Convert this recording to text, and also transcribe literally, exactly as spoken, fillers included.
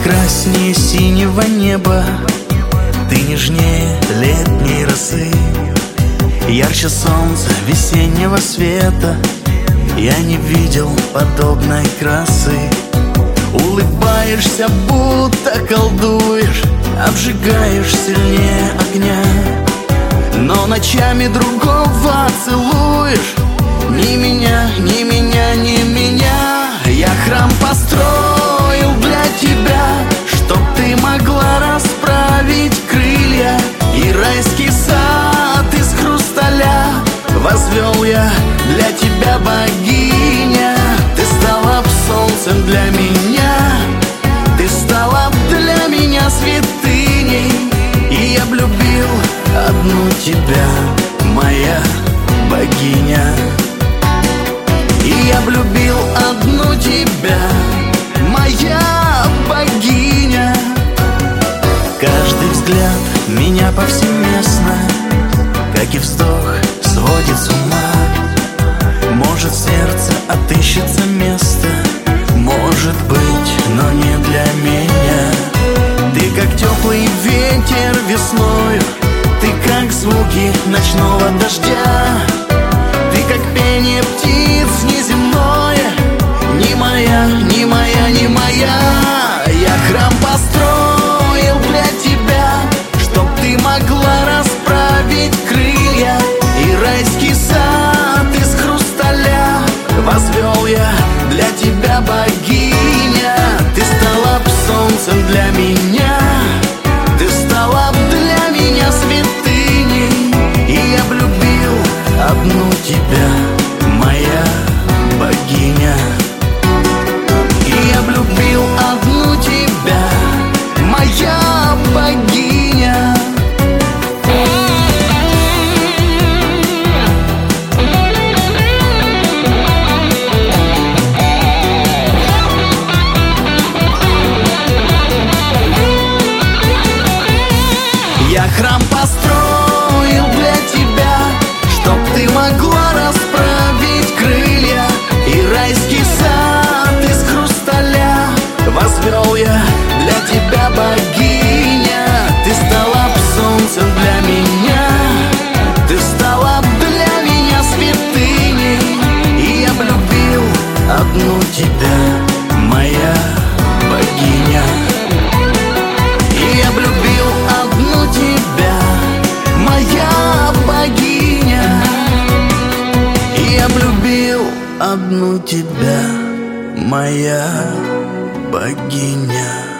прекраснее синего неба, ты нежнее летней росы, ярче солнца весеннего света. Я не видел подобной красы. Улыбаешься, будто колдуешь, обжигаешь сильнее огня, но ночами другого целуешь. Ни меня, ни меня, ни меня. Я храм построил для тебя, чтоб ты могла расправить крылья, и райский сад из хрусталя возвел я для тебя, богиня. Ты стала б солнцем для меня, ты стала б для меня святыней, и я б любил одну тебя, моя богиня. И я б любил одну тебя, моя богиня. Каждый взгляд меня повсеместно, как и вздох, сводит с ума. Может, в сердце отыщется место, может быть, но не для меня. Ты как теплый ветер весною, ты как звуки ночного дождя, ты как пение птиц неземное, не моя, не моя, не моя. Я храм построил для тебя, чтоб ты могла расправить крылья, и райский сад из хрусталя возвел я для тебя, богиня. Ты стала б солнцем для меня, ты стала б для меня святыней, и я б любил одну тебя, моя богиня. И я б любил одну тебя, моя богиня. Я храм построил для тебя, чтоб ты могла расправить крылья, и райский сад из хрусталя возвел я для тебя, богиня. Ты стала б солнцем для меня, ты стала б для меня святыней, и я б любил одну тебя, моя богиня. И я б любил одну тебя, моя богиня. И я б любил одну тебя, моя богиня.